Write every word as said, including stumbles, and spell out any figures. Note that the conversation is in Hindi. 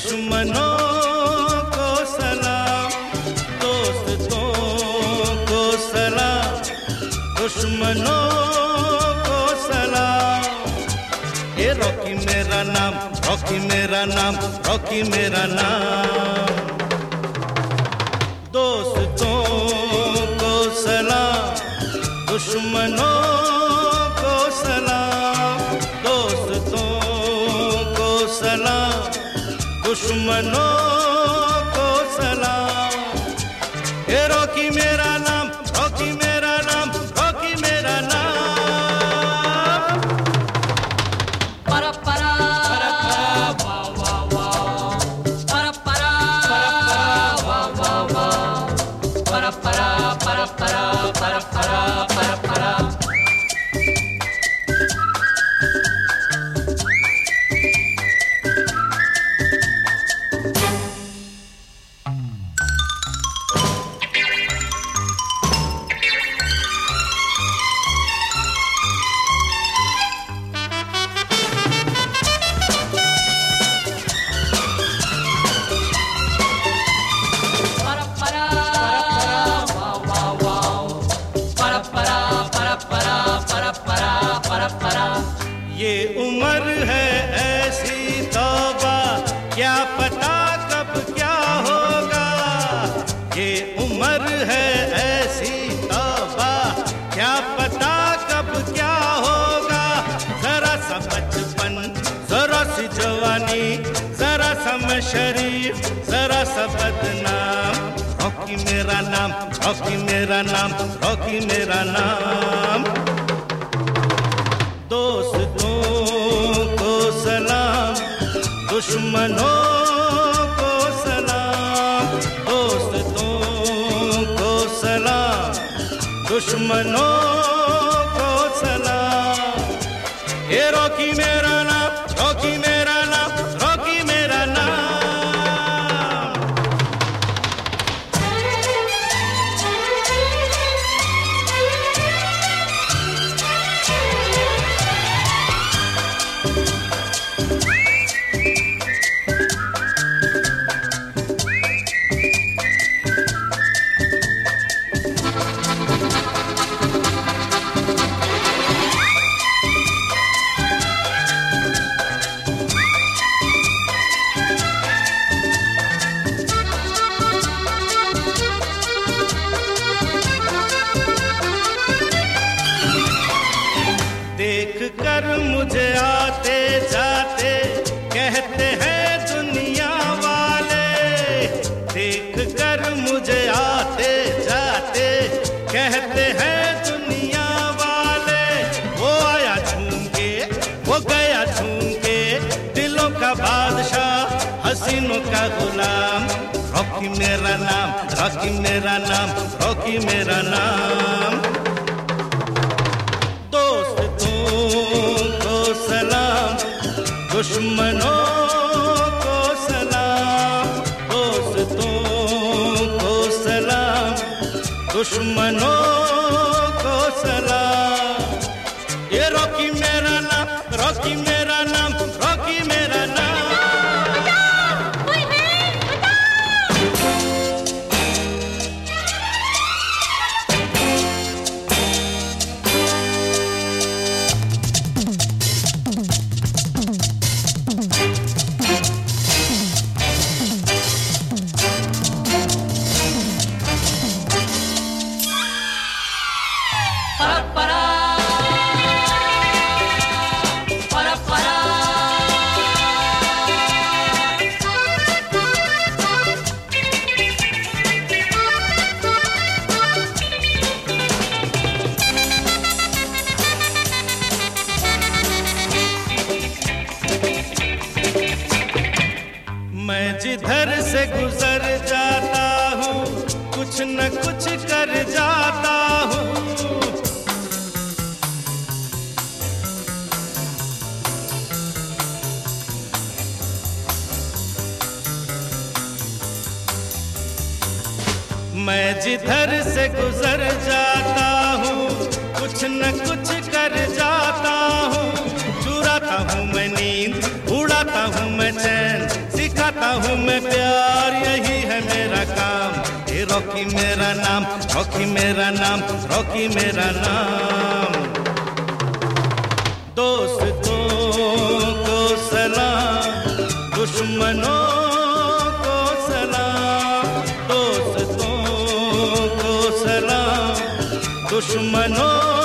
दुश्मनों को सलाम, दोस्तों को सलाम, दुश्मनों को सलाम। ये रॉकी मेरा नाम, रॉकी मेरा नाम, रॉकी मेरा नाम। दोस्तों को सलाम, दुश्मनों को सलाम, दोस्तों को सलाम, दुश्मनों को सलाम। ये रॉकी मेरा नाम, रॉकी मेरा नाम, रॉकी मेरा नाम। para para wa wa wa para para wa wa wa para para para para para para para para ये उम्र है ऐसी तौबा, क्या पता कब क्या होगा। ये उम्र है ऐसी तौबा, क्या पता कब क्या होगा। जरा सा बचपन, जरा सी जवानी, जरा सा मैं शरीफ, जरा सा बदनाम। रॉकी मेरा नाम, रॉकी मेरा नाम, रॉकी मेरा नाम। दोस्तों को सलाम, दुश्मनों को सलाम, दोस्तों को सलाम, दुश्मनों को सलाम। ये रॉकी मेरा नाम, रॉकी मेरा नाम, रॉकी मेरा नाम। देख कर मुझे आते जाते कहते हैं दुनिया वाले। देख कर मुझे आते जाते कहते हैं दुनिया वाले। वो आया झूम के, वो गया झूम के, दिलों का बादशाह, हसीनों का गुलाम। रॉकी मेरा नाम, रॉकी मेरा नाम, रॉकी मेरा नाम। सलाम, दुश्मनों को सलाम, दोस्तों को सलाम, दुश्मनों को सलाम। ये रॉकी मेरा नाम, रॉकी मेरा नाम, रॉकी मेरा नाम। मैं जिधर से गुजर जाता हूँ, कुछ न कुछ कर जाता हूँ। मैं जिधर से गुजर जाता हूँ, कुछ न कुछ कर जाता हूँ। चुराता हूँ मैं नींद, उड़ाता हूँ मैं चैन, सिखाता सिखाता हूँ मैं प्यार, यही है मेरा काम। ये रॉकी मेरा नाम, रॉकी मेरा नाम, रॉकी मेरा नाम। दोस्तों को सलाम, दुश्मनों को सलाम। दोस्तों को सलाम, दुश्मनों